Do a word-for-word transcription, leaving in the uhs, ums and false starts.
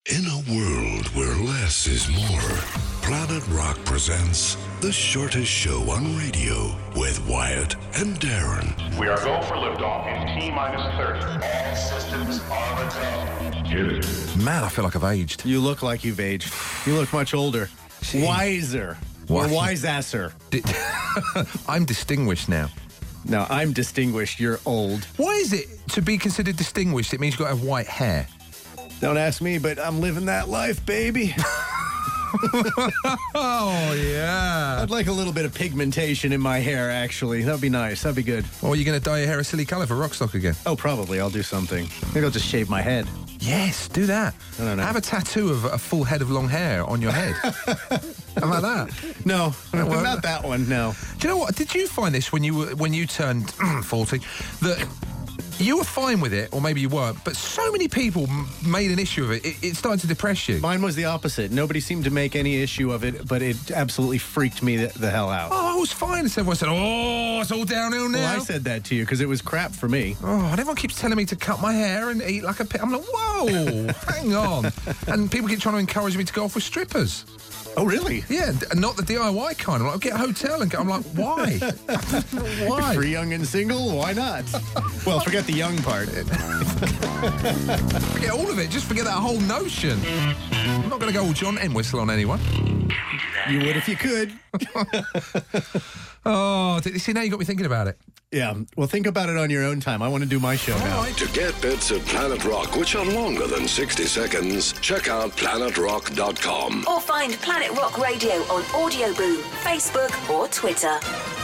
In a world where less is more, Planet Rock presents The Shortest Show on Radio with Wyatt and Darren. We are go for liftoff in T-minus thirty. All systems are go. Hit it. Man, I feel like I've aged. You look like you've aged. You look much older. Gee. Wiser. Why? Or wise-asser. Di- I'm distinguished now. No, I'm distinguished. You're old. Why is it to be considered distinguished, it means you've got to have white hair? Don't ask me, but I'm living that life, baby. Oh, yeah. I'd like a little bit of pigmentation in my hair, actually. That'd be nice. That'd be good. Or are you going to dye your hair a silly colour for Rockstock again? Oh, probably. I'll do something. Maybe I'll just shave my head. Yes, do that. I don't know. Have a tattoo of a full head of long hair on your head. How about that? No, That won't- not that one, no. Do you know what? Did you find this when you were, when you turned forty? That you were fine with it, or maybe you weren't, but so many people m- made an issue of it. It, it started to depress you. Mine was the opposite. Nobody seemed to make any issue of it, but it absolutely freaked me the, the hell out. Oh, I was fine. And everyone said, oh, it's all downhill now. Well, I said that to you because it was crap for me. Oh, and everyone keeps telling me to cut my hair and eat like a pig. I'm like, whoa, hang on. And people keep trying to encourage me to go off with strippers. Oh, really? Yeah, d- not the D I Y kind. I'm like, I'll get a hotel and go. I'm like, why? Why? If you're young and single, why not? Well, forget the young part. Forget all of it. Just forget that whole notion. I'm not going to go all John Entwistle on anyone. You would if you could. Oh, d- see, now you got me thinking about it. Yeah, well, think about it on your own time. I want to do my show now. To get bits of Planet Rock, which are longer than sixty seconds, check out planet rock dot com. Or find Planet Rock Radio on Audio Boom, Facebook or Twitter.